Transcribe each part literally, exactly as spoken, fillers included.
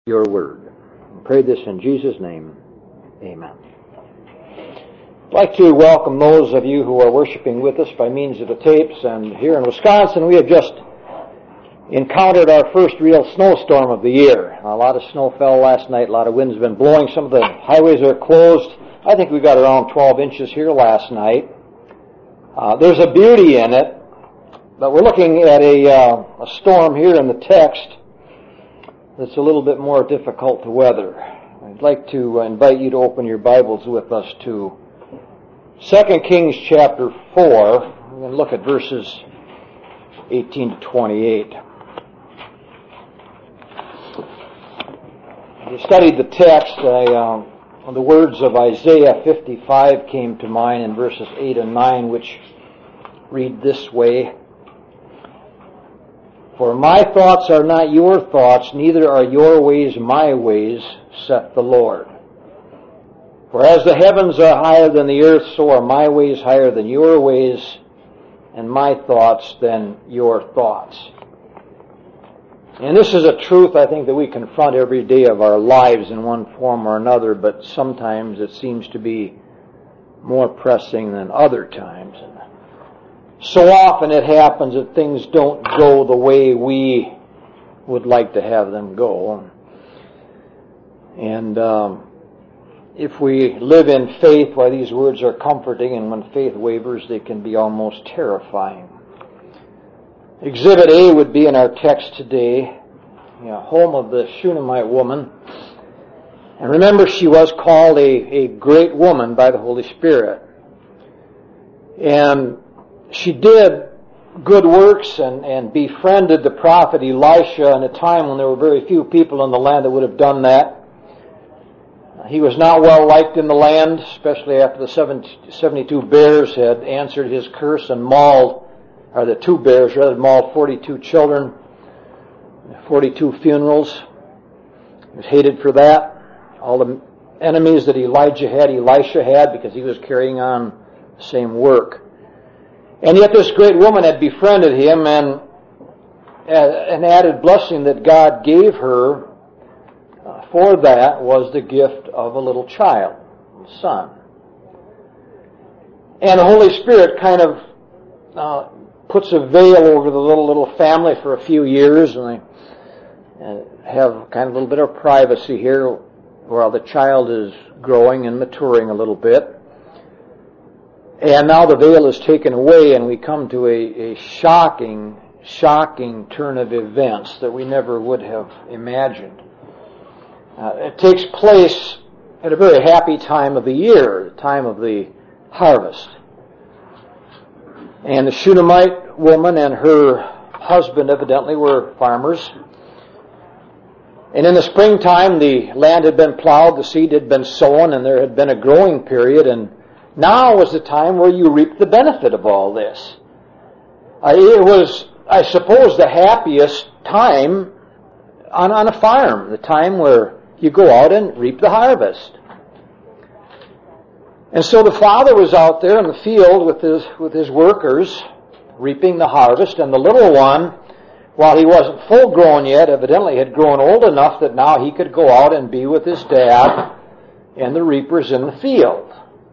your word. I pray this in Jesus' name. Amen. I'd like to welcome those of you who are worshiping with us by means of the tapes. And here in Wisconsin, we have just encountered our first real snowstorm of the year. A lot of snow fell last night. A lot of wind's been blowing. Some of the highways are closed. I think we got around twelve inches here last night. Uh, there's a beauty in it, but we're looking at a, uh, a storm here in the text that's a little bit more difficult to weather. I'd like to invite you to open your Bibles with us to Second Kings chapter four. We're going to look at verses eighteen to twenty-eight. As I studied the text, I, uh, the words of Isaiah fifty-five came to mind in verses eight and nine, which read this way: For my thoughts are not your thoughts, neither are your ways my ways, saith the Lord. For as the heavens are higher than the earth, so are my ways higher than your ways, and my thoughts than your thoughts. And this is a truth, I think, that we confront every day of our lives in one form or another, but sometimes it seems to be more pressing than other times. So often it happens that things don't go the way we would like to have them go. And um, if we live in faith, why these words are comforting, and when faith wavers, they can be almost terrifying. Exhibit A would be in our text today, you know, home of the Shunammite woman. And remember, she was called a, a great woman by the Holy Spirit. And she did good works and, and befriended the prophet Elisha in a time when there were very few people in the land that would have done that. He was not well liked in the land, especially after the seventy-two bears had answered his curse and mauled, or the two bears rather, mauled forty-two children, forty-two funerals. He was hated for that. All the enemies that Elijah had, Elisha had, because he was carrying on the same work. And yet this great woman had befriended him, and an added blessing that God gave her for that was the gift of a little child, a son. And the Holy Spirit kind of uh, puts a veil over the little, little family for a few years, and they have kind of a little bit of privacy here while the child is growing and maturing a little bit. And now the veil is taken away, and we come to a, a shocking, shocking turn of events that we never would have imagined. Uh, it takes place at a very happy time of the year, the time of the harvest. And the Shunammite woman and her husband evidently were farmers. And in the springtime, the land had been plowed, the seed had been sown, and there had been a growing period, and now was the time where you reap the benefit of all this. Uh, it was, I suppose, the happiest time on, on a farm, the time where you go out and reap the harvest. And so the father was out there in the field with his, with his workers, reaping the harvest, and the little one, while he wasn't full grown yet, evidently had grown old enough that now he could go out and be with his dad and the reapers in the field.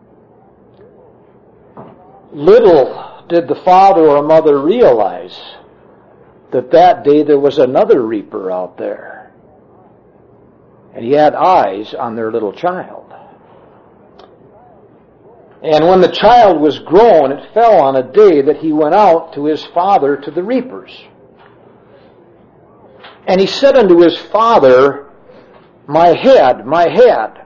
Little did the father or mother realize that that day there was another reaper out there. And he had eyes on their little child. And when the child was grown, it fell on a day that he went out to his father to the reapers. And he said unto his father, My head, my head.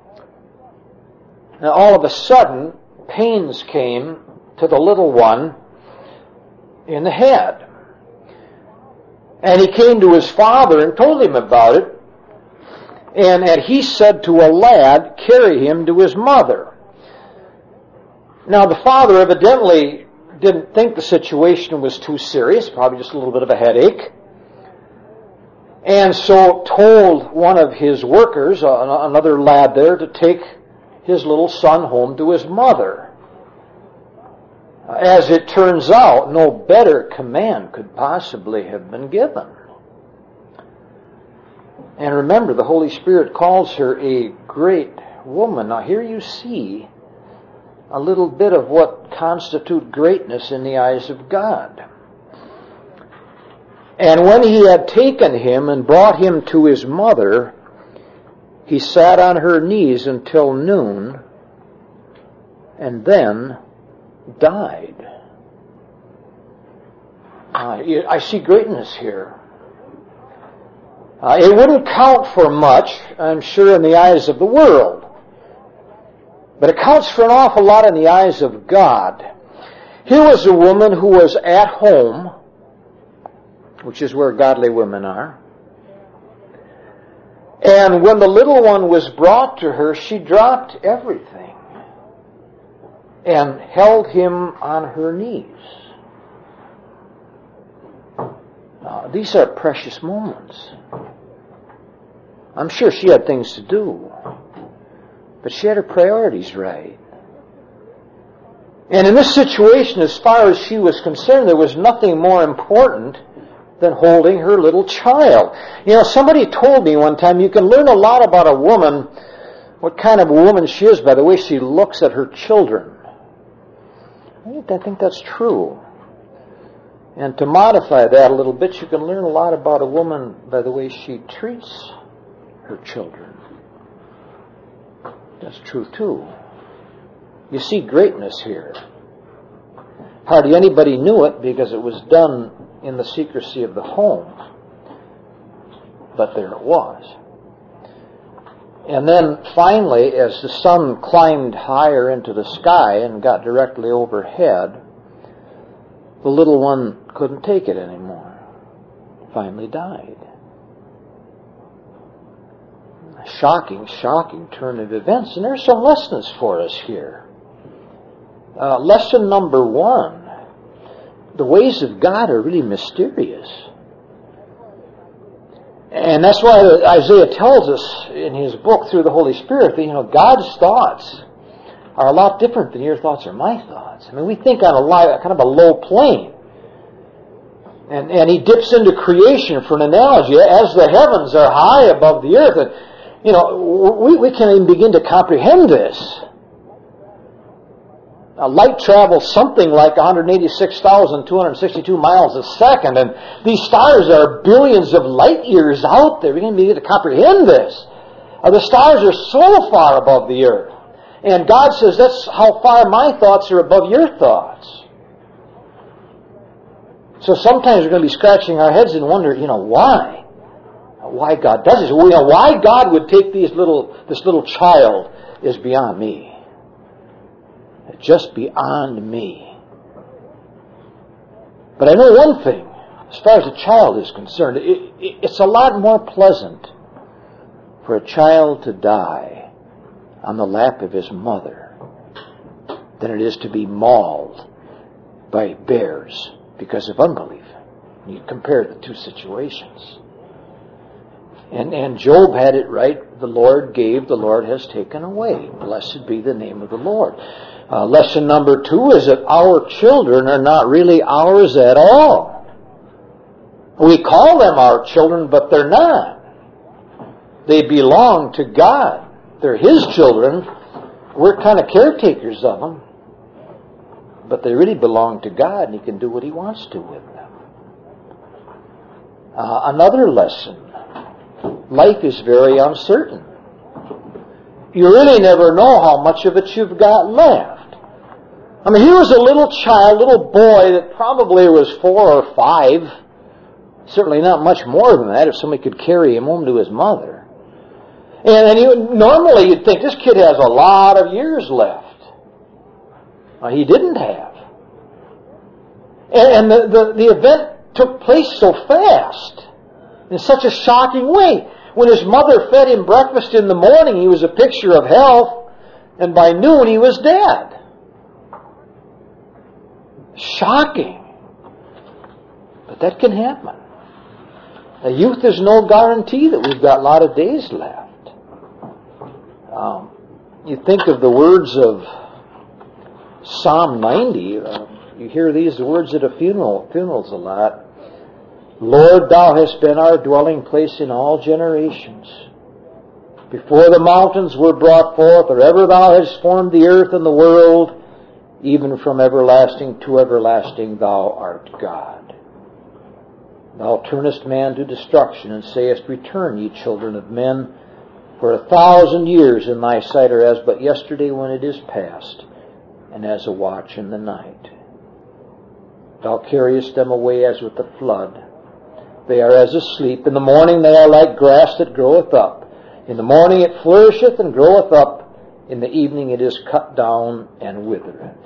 And all of a sudden, pains came to the little one in the head. And he came to his father and told him about it. And, and he said to a lad, Carry him to his mother. Now the father evidently didn't think the situation was too serious, probably just a little bit of a headache. And so told one of his workers, another lad there, to take his little son home to his mother. As it turns out, no better command could possibly have been given. And remember, the Holy Spirit calls her a great woman. Now here you see a little bit of what constitutes greatness in the eyes of God. And when he had taken him and brought him to his mother, he sat on her knees until noon, and then died. Uh, I see greatness here. Uh, it wouldn't count for much, I'm sure, in the eyes of the world. But it counts for an awful lot in the eyes of God. Here was a woman who was at home, which is where godly women are. And when the little one was brought to her, she dropped everything and held him on her knees. Uh, these are precious moments. I'm sure she had things to do, but she had her priorities right. And in this situation, as far as she was concerned, there was nothing more important than holding her little child. You know, somebody told me one time, you can learn a lot about a woman, what kind of a woman she is, by the way she looks at her children. I think that's true. And to modify that a little bit, you can learn a lot about a woman by the way she treats her children. That's true too. You see greatness here. Hardly anybody knew it because it was done in the secrecy of the home. But there it was. And then finally, as the sun climbed higher into the sky and got directly overhead, the little one couldn't take it anymore. Finally died. A shocking, shocking turn of events. And there's some lessons for us here. Uh, lesson number one. The ways of God are really mysterious. And that's why Isaiah tells us in his book through the Holy Spirit that, you know, God's thoughts are a lot different than your thoughts or my thoughts. I mean, we think on a li- kind of a low plane. And, and he dips into creation for an analogy. As the heavens are high above the earth, and, you know, we, we can't even begin to comprehend this. Now, light travels something like one hundred eighty-six thousand two hundred sixty-two miles a second, and these stars are billions of light years out there. We can't begin to comprehend this. Uh, the stars are so far above the earth. And God says, that's how far my thoughts are above your thoughts. So sometimes we're going to be scratching our heads and wonder, you know, why? Why God does this? You know, why God would take these little, this little child is beyond me. Just beyond me. But I know one thing, as far as a child is concerned, it, it, it's a lot more pleasant for a child to die on the lap of his mother than it is to be mauled by bears because of unbelief. You compare the two situations. And, and Job had it right. The Lord gave, the Lord has taken away. Blessed be the name of the Lord. Uh, lesson number two is that our children are not really ours at all. We call them our children, but they're not. They belong to God. They're His children. We're kind of caretakers of them. But they really belong to God, and He can do what He wants to with them. Uh, another lesson. Life is very uncertain. You really never know how much of it you've got left. I mean, here was a little child, little boy that probably was four or five. Certainly not much more than that if somebody could carry him home to his mother. And, and you, normally you'd think this kid has a lot of years left. Well, he didn't have. And, and the, the, the event took place so fast, in such a shocking way. When his mother fed him breakfast in the morning, he was a picture of health, and by noon he was dead. Shocking. But that can happen. A youth is no guarantee that we've got a lot of days left. Um, you think of the words of Psalm ninety. Uh, you hear these words at a funeral, funerals a lot. Lord, Thou hast been our dwelling place in all generations. Before the mountains were brought forth, or ever Thou hast formed the earth and the world, even from everlasting to everlasting Thou art God. Thou turnest man to destruction, and sayest, Return, ye children of men, for a thousand years in Thy sight are as but yesterday when it is past, and as a watch in the night. Thou carriest them away as with the flood. They are as asleep. In the morning they are like grass that groweth up. In the morning it flourisheth and groweth up. In the evening it is cut down and withereth.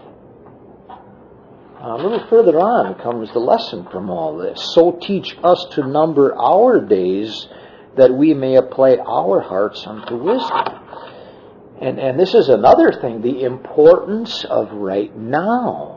A little further on comes the lesson from all this. So teach us to number our days, that we may apply our hearts unto wisdom. And, and this is another thing, the importance of right now.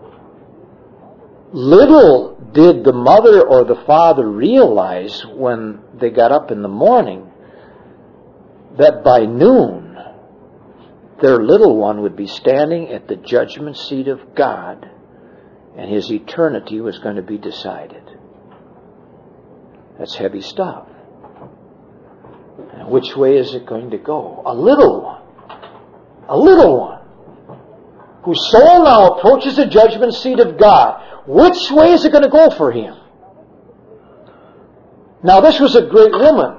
Little did the mother or the father realize when they got up in the morning that by noon their little one would be standing at the judgment seat of God, and his eternity was going to be decided. That's heavy stuff. And which way is it going to go? A little one. A little one. Whose soul now approaches the judgment seat of God. Which way is it going to go for him? Now this was a great woman.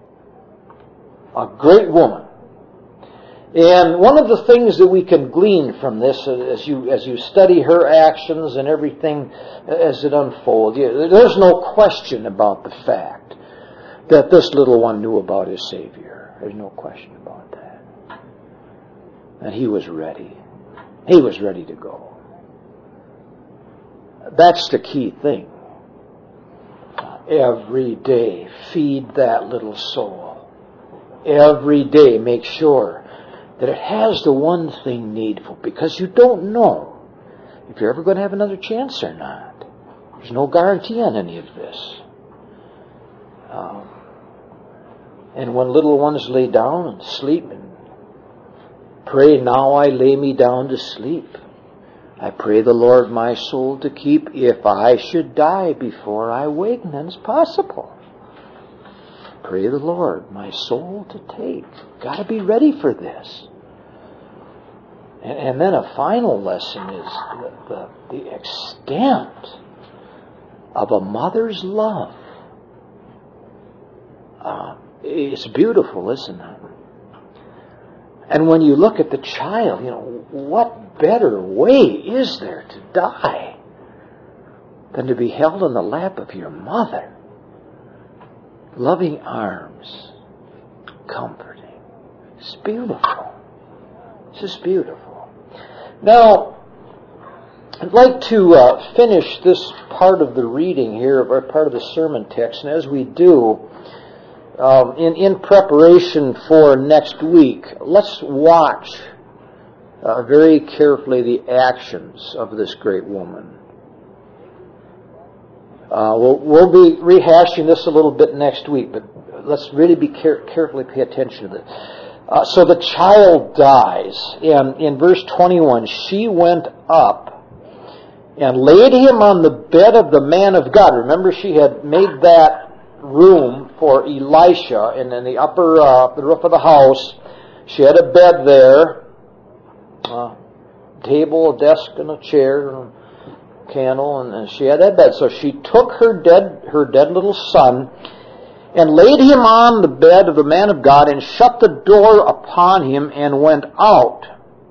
A great woman. And one of the things that we can glean from this, as you as you study her actions and everything as it unfolds, there's no question about the fact that this little one knew about his Savior. There's no question about that. And he was ready. He was ready to go. That's the key thing. Every day, feed that little soul. Every day, make sure that it has the one thing needful, because you don't know if you're ever going to have another chance or not. There's no guarantee on any of this. Um, and when little ones lay down and sleep, and pray, now I lay me down to sleep. I pray the Lord my soul to keep. If I should die before I wake, then it's possible. Pray the Lord my soul to take. Got to be ready for this. And, and then a final lesson is the, the, the extent of a mother's love. Uh, it's beautiful, isn't it? And when you look at the child, you know, what better way is there to die than to be held in the lap of your mother? Loving arms, comforting. It's beautiful. It's just beautiful. Now, I'd like to uh, finish this part of the reading here, or part of the sermon text, and as we do, Um, in, in preparation for next week, let's watch uh, very carefully the actions of this great woman. Uh, we'll, we'll be rehashing this a little bit next week, but let's really be care- carefully pay attention to this. Uh, so the child dies, and in verse twenty-one, she went up and laid him on the bed of the man of God. Remember, she had made that room for Elisha, and in the upper uh, the roof of the house, she had a bed there, a table, a desk, and a chair, and a candle, and, and she had that bed. So she took her dead her dead little son and laid him on the bed of the man of God, and shut the door upon him, and went out.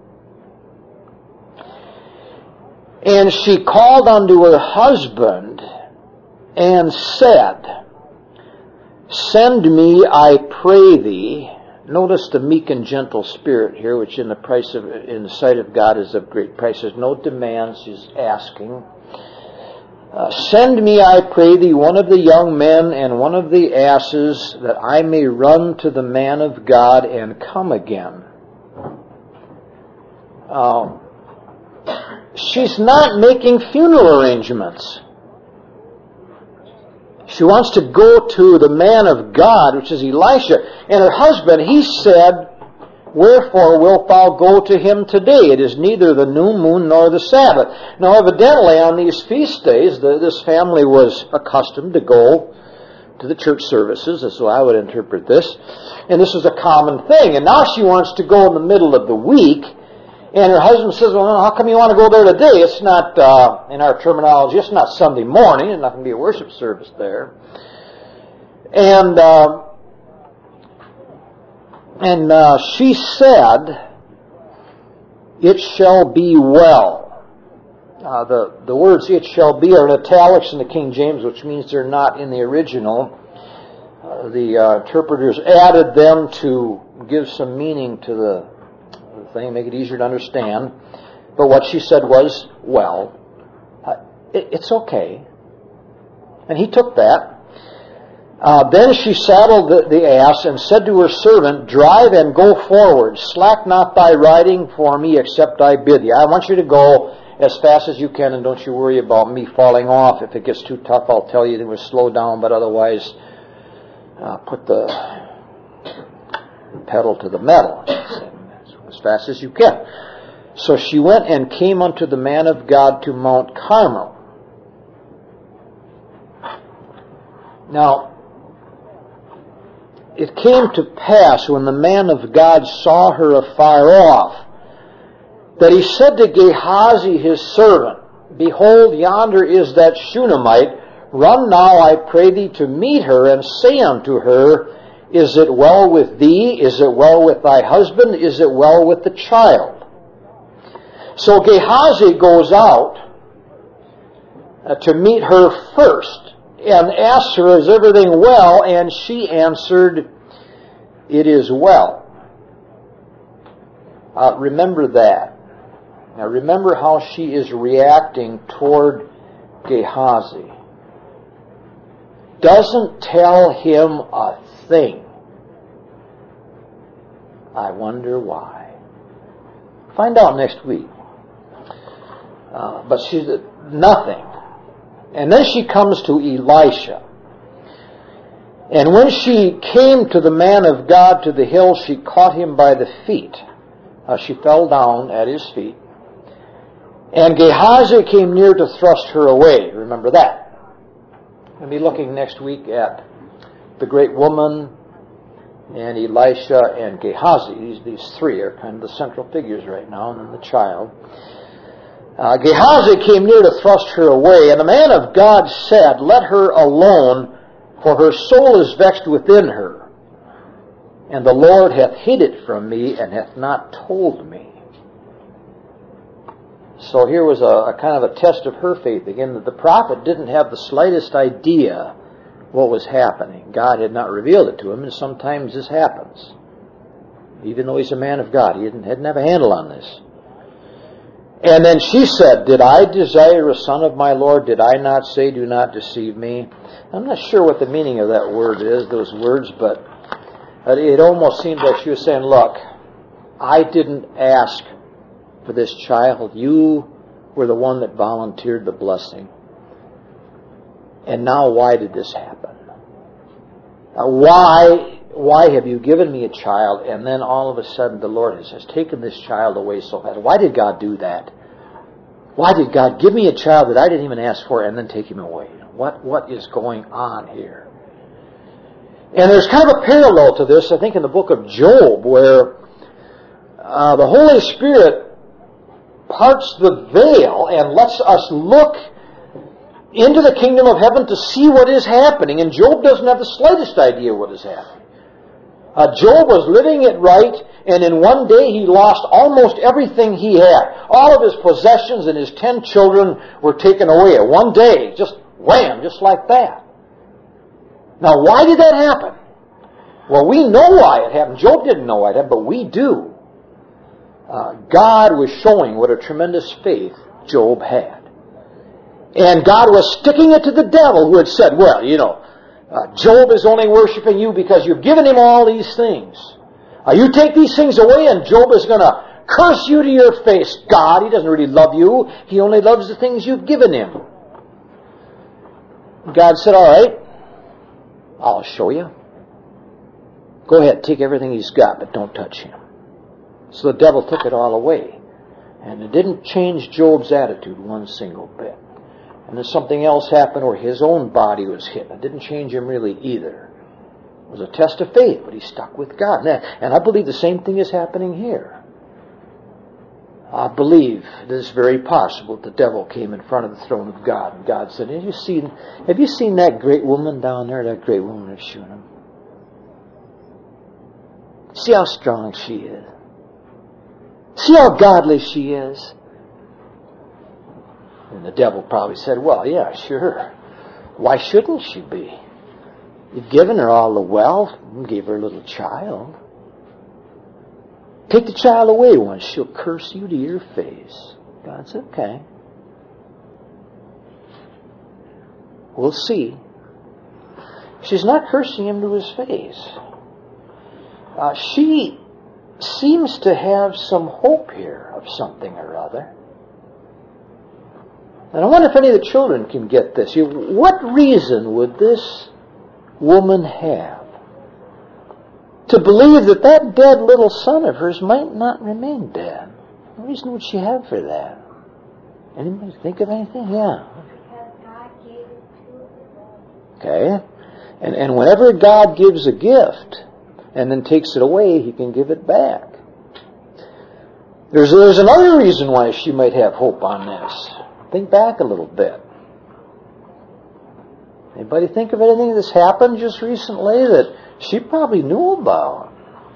And she called unto her husband and said, Send me, I pray thee. Notice the meek and gentle spirit here, which in the price of in the sight of God is of great price. There's no demands, she's asking. Uh, Send me, I pray thee, one of the young men and one of the asses, that I may run to the man of God and come again. Uh, she's not making funeral arrangements. She wants to go to the man of God, which is Elisha. And her husband, he said, Wherefore wilt thou go to him today? It is neither the new moon nor the Sabbath. Now evidently on these feast days, the, this family was accustomed to go to the church services. That's how I would interpret this. And this is a common thing. And now she wants to go in the middle of the week. And her husband says, well, how come you want to go there today? It's not, uh, in our terminology, it's not Sunday morning. There's not going to be a worship service there. And, uh, and uh, she said, it shall be well. Uh, the, the words it shall be are in italics in the King James, which means they're not in the original. Uh, the uh, interpreters added them to give some meaning to the thing, make it easier to understand. But what she said was, well, uh, it, it's okay. And he took that. Uh, then she saddled the, the ass and said to her servant, drive and go forward. Slack not thy riding for me, except I bid thee. I want you to go as fast as you can, and don't you worry about me falling off. If it gets too tough, I'll tell you to slow down, but otherwise, uh, put the pedal to the metal. As fast as you can. So she went and came unto the man of God to Mount Carmel. Now, it came to pass when the man of God saw her afar off, that he said to Gehazi his servant, behold, yonder is that Shunammite. Run now, I pray thee, to meet her, and say unto her, is it well with thee? Is it well with thy husband? Is it well with the child? So Gehazi goes out uh, to meet her first and asks her, is everything well? And she answered, it is well. Uh, remember that. Now remember how she is reacting toward Gehazi. Doesn't tell him a thing. I wonder why. Find out next week. Uh, but she's nothing. And then she comes to Elisha. And when she came to the man of God to the hill, she caught him by the feet. Uh, she fell down at his feet. And Gehazi came near to thrust her away. Remember that. We'll be looking next week at the great woman and Elisha and Gehazi. These, these three are kind of the central figures right now, and then the child. Uh, Gehazi came near to thrust her away, and the man of God said, let her alone, for her soul is vexed within her, and the Lord hath hid it from me, and hath not told me. So here was a, a kind of a test of her faith again, that the prophet didn't have the slightest idea what was happening. God had not revealed it to him, and sometimes this happens. Even though he's a man of God, he didn't, didn't have a handle on this. And then she said, did I desire a son of my Lord? Did I not say, do not deceive me? I'm not sure what the meaning of that word is, those words, but it almost seemed like she was saying, look, I didn't ask for this child. You were the one that volunteered the blessing. And now why did this happen? Now why, why have you given me a child, and then all of a sudden the Lord has, has taken this child away so fast? Why did God do that? Why did God give me a child that I didn't even ask for and then take him away? What, what is going on here? And there's kind of a parallel to this, I think, in the book of Job, where uh, the Holy Spirit parts the veil and lets us look into the kingdom of heaven to see what is happening. And Job doesn't have the slightest idea what is happening. Uh, Job was living it right, and in one day he lost almost everything he had. All of his possessions and his ten children were taken away at one day. Just wham, just like that. Now, why did that happen? Well, we know why it happened. Job didn't know why it happened, but we do. Uh, God was showing what a tremendous faith Job had. And God was sticking it to the devil, who had said, well, you know, uh, Job is only worshiping you because you've given him all these things. Uh, you take these things away and Job is going to curse you to your face. God, he doesn't really love you. He only loves the things you've given him. God said, all right, I'll show you. Go ahead, take everything he's got, but don't touch him. So the devil took it all away. And it didn't change Job's attitude one single bit. And then something else happened where his own body was hit. It didn't change him really either. It was a test of faith, but he stuck with God. And I believe the same thing is happening here. I believe it is very possible the devil came in front of the throne of God, and God said, have you seen, have you seen that great woman down there, that great woman of Shunem? See how strong she is. See how godly she is. And the devil probably said, well, yeah, sure. Why shouldn't she be? You've given her all the wealth. You gave her a little child. Take the child away once. She'll curse you to your face. God said, okay. We'll see. She's not cursing him to his face. Uh, she seems to have some hope here of something or other. And I wonder if any of the children can get this. You, what reason would this woman have to believe that that dead little son of hers might not remain dead? What reason would she have for that? Anybody think of anything? Yeah. Because God gave it to her. Okay. And, and whenever God gives a gift and then takes it away, He can give it back. There's, there's another reason why she might have hope on this. Think back a little bit. Anybody think of anything that's happened just recently that she probably knew about?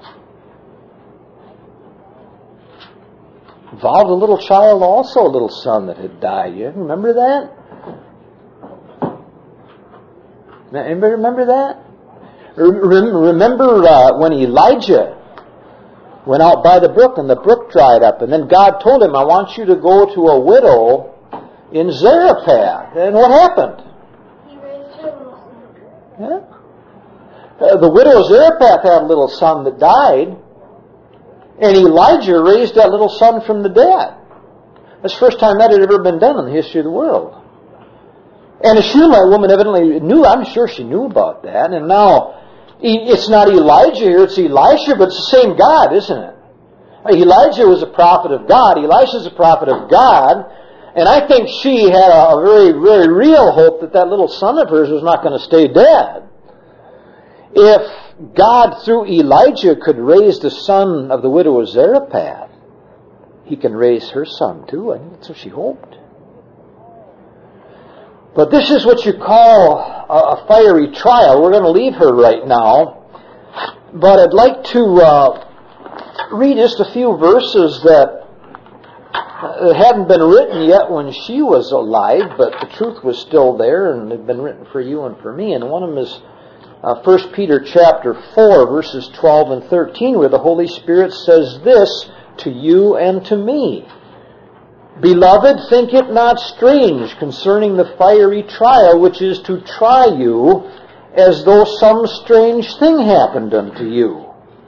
Involved a little child also, a little son that had died. You remember that? Anybody remember that? Remember uh, when Elijah went out by the brook and the brook dried up, and then God told him, I want you to go to a widow in Zarephath. And what happened? He raised her little son. Yeah. Uh, the widow of Zarephath had a little son that died, and Elijah raised that little son from the dead. That's the first time that had ever been done in the history of the world. And the Shunammite woman evidently knew, I'm sure she knew about that, and now it's not Elijah here, it's Elisha, but it's the same God, isn't it? Elijah was a prophet of God, Elisha's a prophet of God, and I think she had a very, very real hope that that little son of hers was not going to stay dead. If God, through Elijah, could raise the son of the widow of Zarephath, He can raise her son too. I think that's what she hoped. But this is what you call a, a fiery trial. We're going to leave her right now. But I'd like to uh, read just a few verses that uh, hadn't been written yet when she was alive, but the truth was still there, and they've been written for you and for me. And one of them is uh, First Peter chapter four, verses twelve and thirteen, where the Holy Spirit says this to you and to me. Beloved, think it not strange concerning the fiery trial which is to try you, as though some strange thing happened unto you.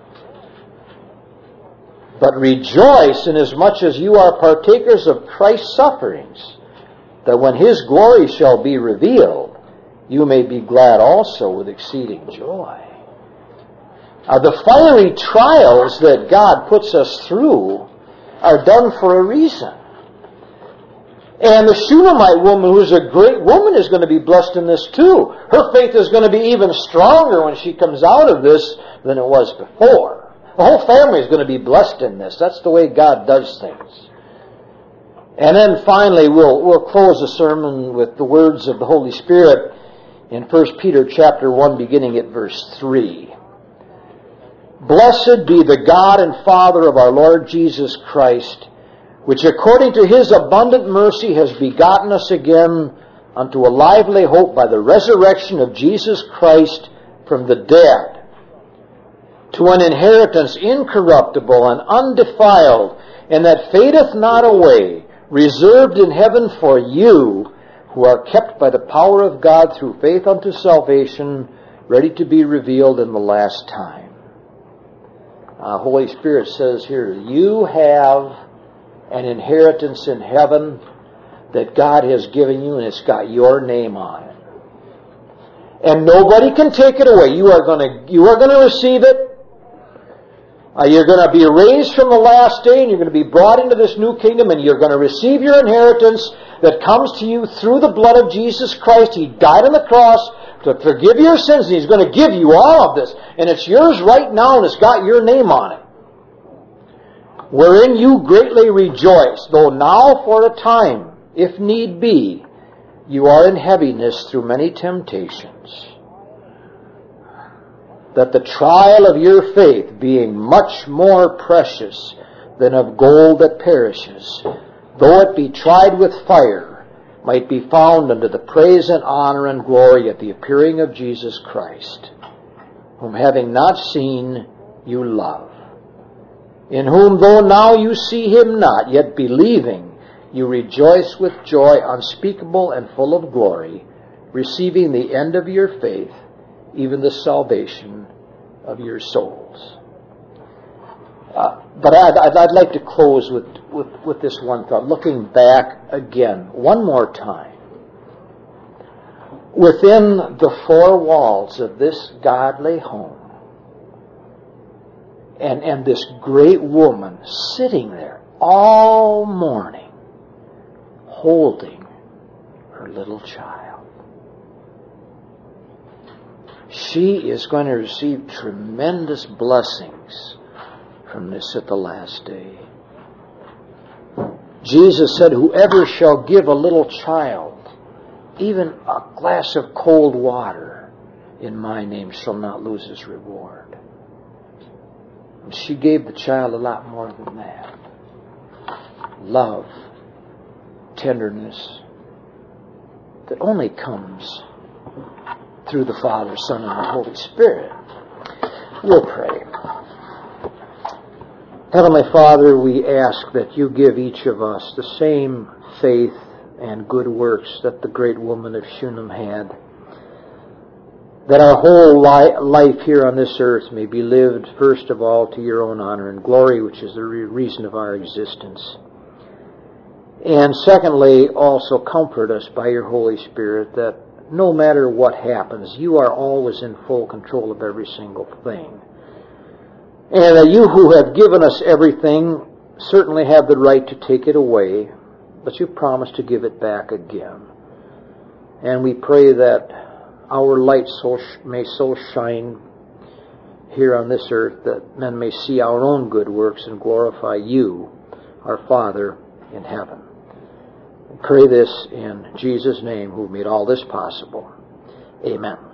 But rejoice inasmuch as you are partakers of Christ's sufferings, that when His glory shall be revealed, you may be glad also with exceeding joy. Uh, the fiery trials that God puts us through are done for a reason. And the Shunammite woman, who's a great woman, is going to be blessed in this too. Her faith is going to be even stronger when she comes out of this than it was before. The whole family is going to be blessed in this. That's the way God does things. And then finally, we'll we'll close the sermon with the words of the Holy Spirit in First Peter chapter one, beginning at verse three. Blessed be the God and Father of our Lord Jesus Christ, which according to His abundant mercy has begotten us again unto a lively hope by the resurrection of Jesus Christ from the dead, to an inheritance incorruptible and undefiled, and that fadeth not away, reserved in heaven for you, who are kept by the power of God through faith unto salvation, ready to be revealed in the last time. Uh, Holy Spirit says here, you have an inheritance in heaven that God has given you, and it's got your name on it. And nobody can take it away. You are going to, you are going to receive it. Uh, you're going to be raised from the last day, and you're going to be brought into this new kingdom, and you're going to receive your inheritance that comes to you through the blood of Jesus Christ. He died on the cross to forgive your sins, and He's going to give you all of this. And it's yours right now, and it's got your name on it. Wherein you greatly rejoice, though now for a time, if need be, you are in heaviness through many temptations, that the trial of your faith, being much more precious than of gold that perishes, though it be tried with fire, might be found unto the praise and honor and glory at the appearing of Jesus Christ, whom having not seen, you love, in whom though now you see Him not, yet believing, you rejoice with joy unspeakable and full of glory, receiving the end of your faith, even the salvation of your souls. Uh, but I'd, I'd, I'd like to close with, with, with this one thought, looking back again, one more time. Within the four walls of this godly home, and, and this great woman sitting there all morning, holding her little child. She is going to receive tremendous blessings from this at the last day. Jesus said, whoever shall give a little child even a glass of cold water in my name shall not lose his reward. And she gave the child a lot more than that. Love, tenderness that only comes through the Father, Son, and the Holy Spirit. We'll pray. Heavenly Father, we ask that you give each of us the same faith and good works that the great woman of Shunem had, that our whole li- life here on this earth may be lived, first of all, to your own honor and glory, which is the re- reason of our existence. And secondly, also comfort us by your Holy Spirit that no matter what happens, you are always in full control of every single thing. And that you who have given us everything certainly have the right to take it away, but you promise to give it back again. And we pray that our light so sh- may so shine here on this earth that men may see our own good works and glorify you, our Father in heaven. We pray this in Jesus' name, who made all this possible. Amen.